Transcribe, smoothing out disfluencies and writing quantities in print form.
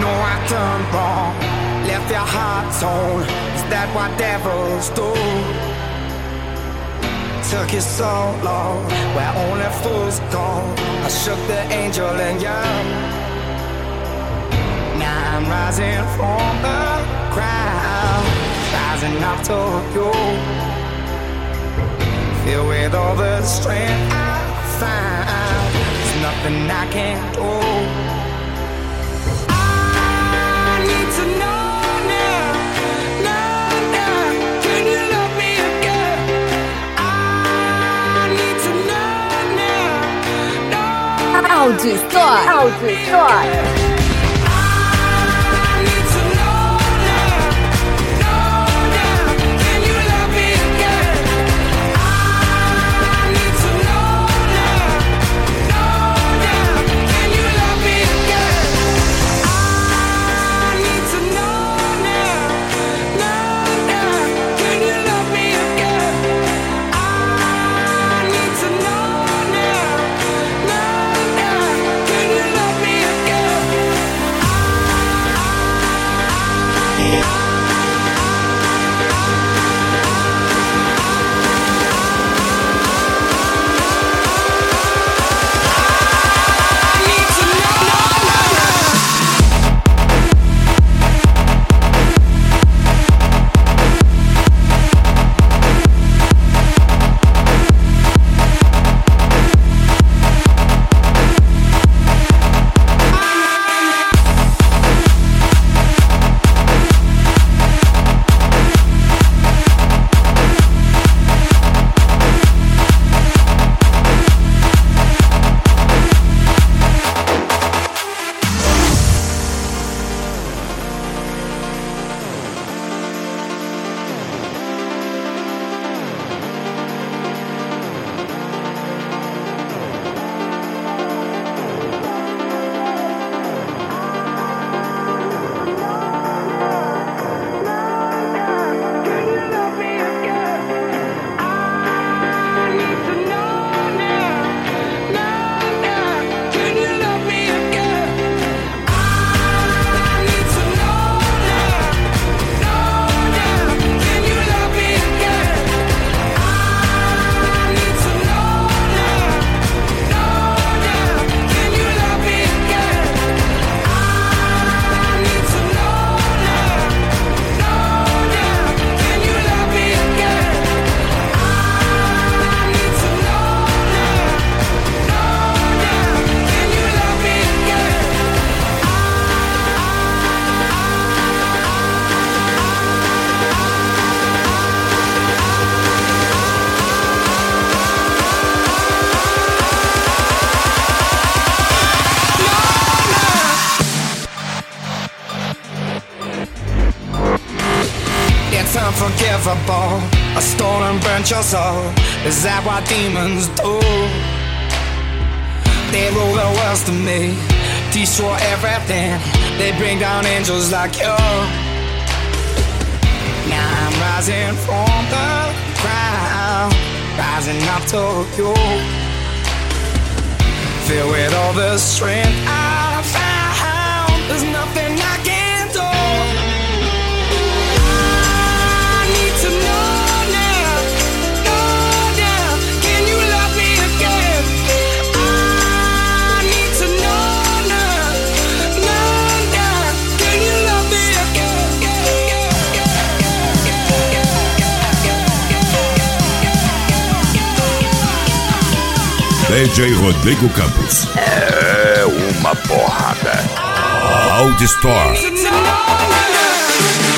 know I done wrong, left your heart torn. Is that what devils do? Took you so long, where only fools go. I shook the angel in you. Now I'm rising from the ground, rising up to you. Filled with all the strength I found, there's nothing I can't do. I need to know now, now, can you love me again? I need to know now, AudiStore. Unforgivable, I stole and burnt your soul. Is that what demons do? They rule the world to me, destroy everything. They bring down angels like you. Now I'm rising from the ground, rising up to you. Filled with all the strength I found, there's nothing I can't do. DJ Rodrigo Campos. É uma porrada. AudiStore.